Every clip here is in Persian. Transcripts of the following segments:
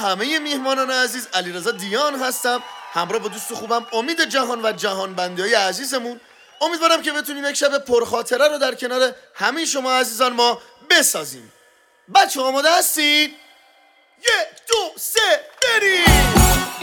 همه میهمانان عزیز، علیرضا دیان هستم، همراه با دوست خوبم امید جهان و جهانبندی‌های عزیزمون. امیدوارم که بتونیم یک شب پرخاطره رو در کنار همه شما عزیزان ما بسازیم. بچه آماده هستید؟ 1 2 3 بریم!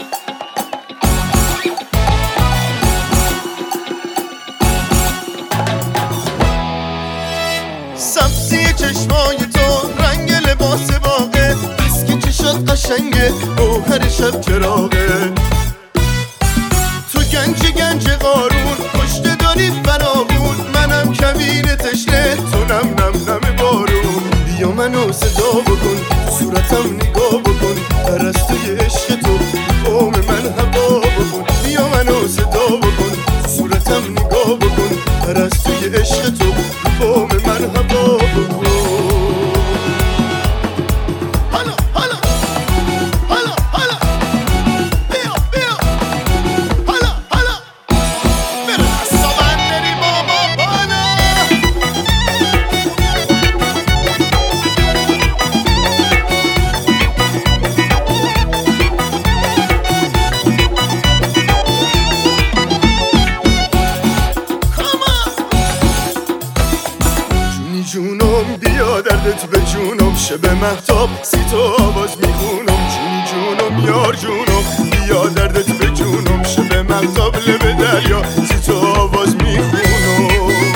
سبزی چشمای تو، رنگ لباس باغه، بس که چشات قشنگه، گوهر شب چراغه. تو گنج قارون، پشت داری فراغون، منم کویر تشنه، تو نم بارون. بیا منو صدا بکن، تو صورتم نگاه بکن، پرستوی عشق تو قوم من هوا بکن. بیا منو صدا بکن، تو صورتم نگاه بکن، پرستوی عشق تو قوم من هوا بکن. جونم بیا دردت به جونم، شب مهتاب سی تو آواز میخونم. جونم یار جونم بیا دردت به جونم، شب مهتاب لب دریا سی تو آواز میخونم.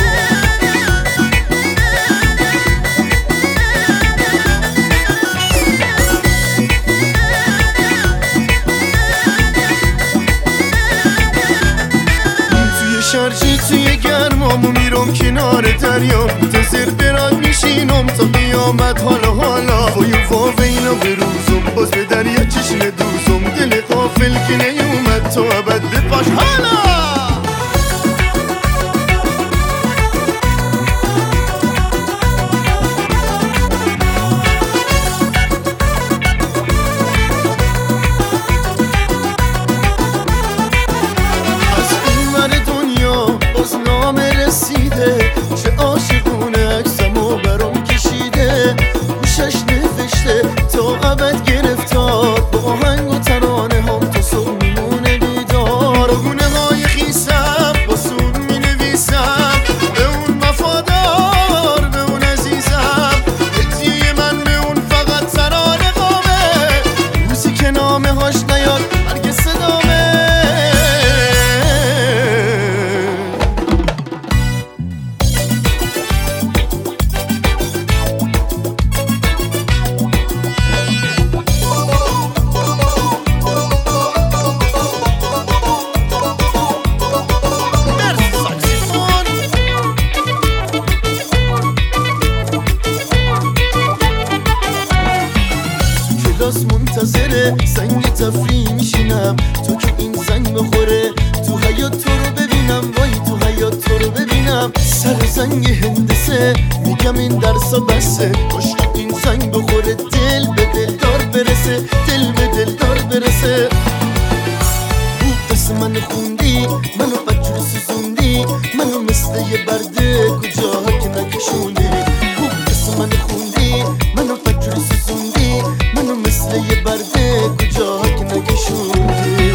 توی شرجی توی گرمامو میرم کنار دریا، منتظر برات میشینم تا قیامت. حالا وینا بروزم، باز به دریا چشم دوزم، دل غافل که نیومد تو ابد بپاش. حالا از این ور دنیا باز نامه رسیده، چه عاشقونه عکسمو برام کشیده، گوشش نوشته تا ابد گرفتار، با آهنگ و ترانه هم تا صبح میمونه بیدار. گونه های خیسم باسون مینویسم، به اون وفادار، به اون عزیزم، هدیه من به اون فقط ترانه قامه، روزی که نامه هاش نیاد هرگز صدامه. منتظره سنگ تفریح میشینم، تو که این زنگ بخوره تو حیات تو رو ببینم، وای تو حیات تو رو ببینم. سر زنگ هندسه میگم این درسا بسه، کاش که این زنگ بخوره دل به دلدار برسه، دل به دلدار برسه. خوب دست من خوندی، منو بجور سوزوندی، منو مثل یه برده کجا که نکشوندی. خوب دست من خوندی، منو بجور سوزوندی، منو مثل یه برده کجا که نکشوندی.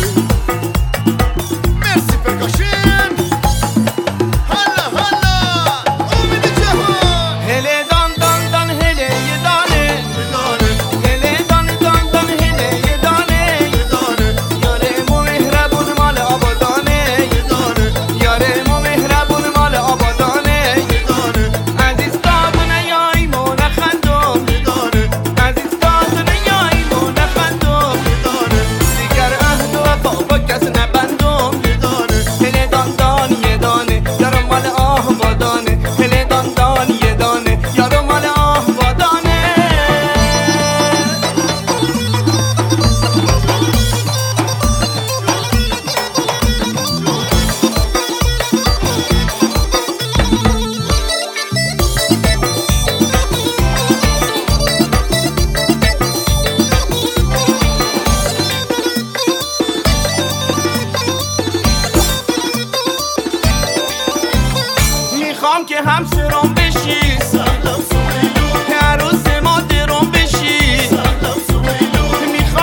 مرسی پرکاشن. حالا امید جهان. هله دان دان دان هله یه دانه، هله دان دان دان هله یه دانه، یاره مو مهربون مال آبادانه، یاره مو مهربون مال آبادانه. عزیز دادونه یای مو نخندم، عزیز دادونه یای مو نخندم، دیگر عهد و وفا با کس نبندم. هله دان دان یه دانه، یاره مال آبادانه، هله دان دان یه دانه، یاره مال آبادانه. میخوام که همسرم بشی، سلام سویلو، عروس ما درم بشی.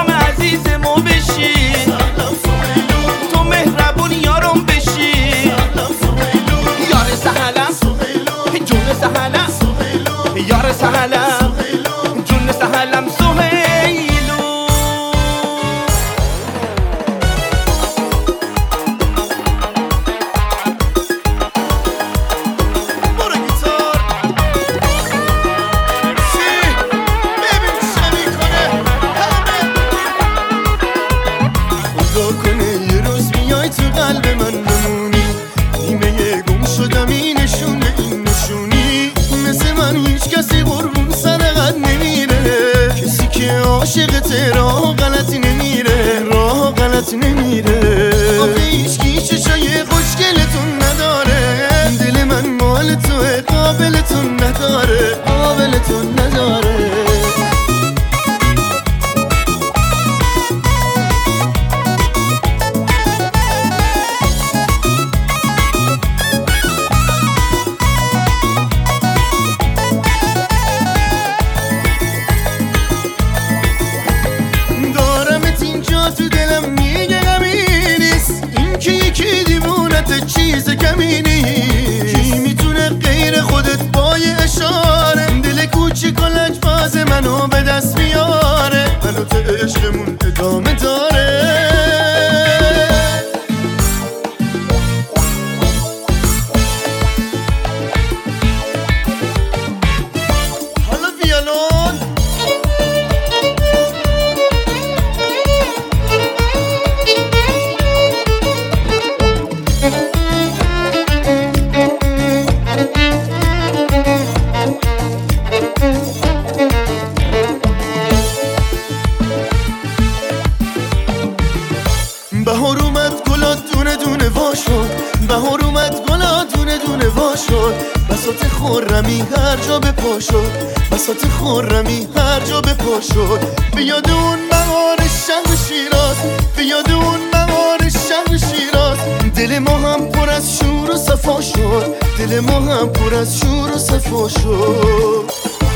بهار اومد گلا دونه دونه وا شد، بهار اومد گلا دونه دونه وا شد. بساط خرمی هر جا به پا شد، بساط خرمی هر جا به پا شد. به یاد اون بهار شهر شیراز، به یاد اون بهار شهر شیراز. دل ما هم پر از شور و صفا شد، دل ما هم پر از شور و صفا شد.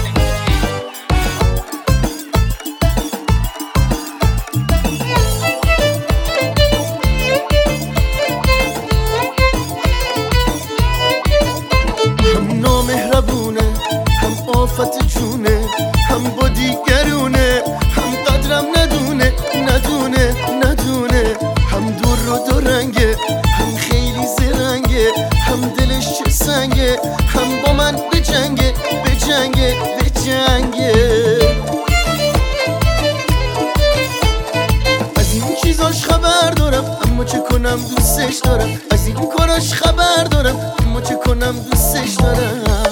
آفت جونه، هم با دیگرونه، هم قدرم ندونه ندونه ندونه. هم دور رو دو رنگه، هم خیلی زرنگه، هم دلش چه سنگه، هم با من به جنگه به جنگه به جنگه. از این چیزاش خبر دارم اما چه کنم دوستش دارم، از این کاراش خبر دارم اما چه کنم دوستش دارم.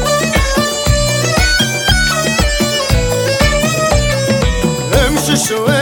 شو